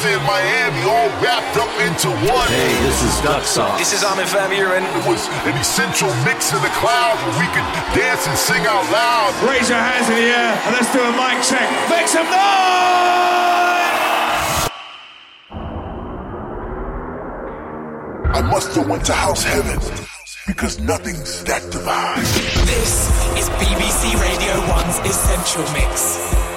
in Miami, all wrapped up into one. Hey, this is Duck Sauce. This is Armin van Buuren. It was an essential mix in the cloud where we could dance and sing out loud. Raise your hands in the air and let's do a mic check. Make some noise! I must have went to house heaven because nothing's that divine. This is BBC Radio 1's Essential Mix.